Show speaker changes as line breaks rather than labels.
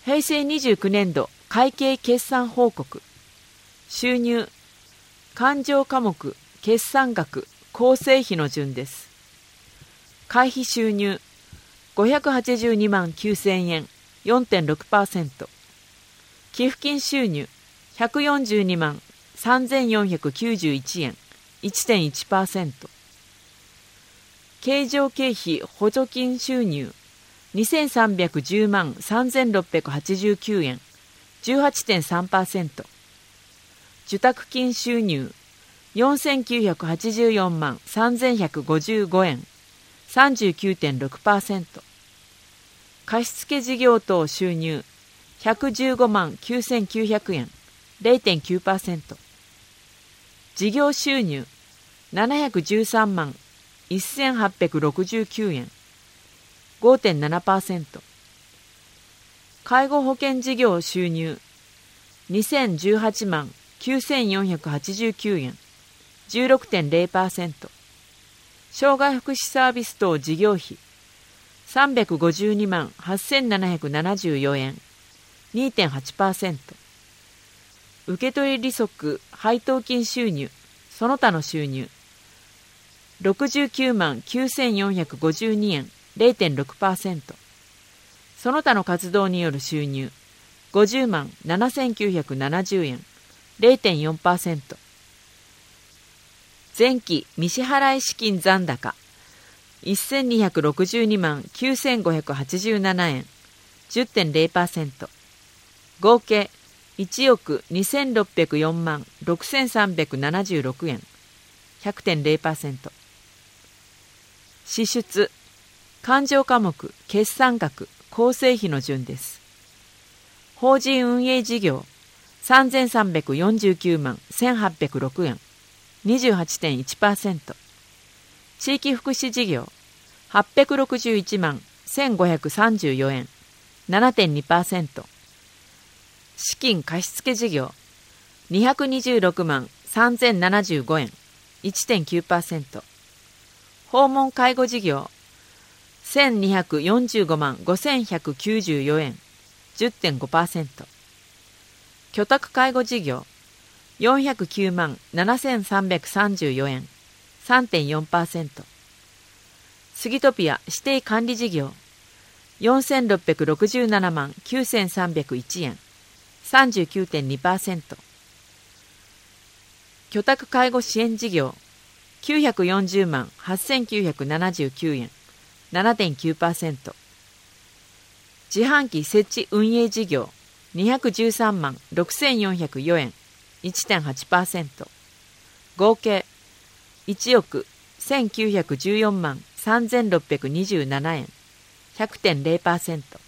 平成29年度会計決算報告。収入、勘定科目、決算額、構成費の順です。会費収入、582万9000円、4.6%。寄付金収入、142万3491円、1.1%。経常経費補助金収入、2310万3689円、18.3%。受託金収入、4984万3155円、39.6%。貸付事業等収入、115万9900円、0.9%。事業収入、713万1869円、5.7%。介護保険事業収入、2018万9489円、16.0%。障害福祉サービス等事業費、352万8774円、2.8%。受取利息配当金収入、その他の収入、69万9452円、0.6%。その他の活動による収入、50万7970円、0.4%。前期未支払い資金残高、1262万9587円、10.0%。合計1億2604万6376円、100.0%。支出、勘定科目、決算額、構成費の順です。法人運営事業、3349万1806円、28.1%。地域福祉事業、861万1534円、7.2%。資金貸付事業、226万3075円、1.9%。訪問介護事業、1245万5194円、10.5%。居宅介護事業、409万7334円、3.4%。スギトピア指定管理事業、4667万9301円、39.2%。居宅介護支援事業、940万8979円、7.9%。自販機設置運営事業、213万6404円、1.8%。合計1億1914万3627円、100.0%。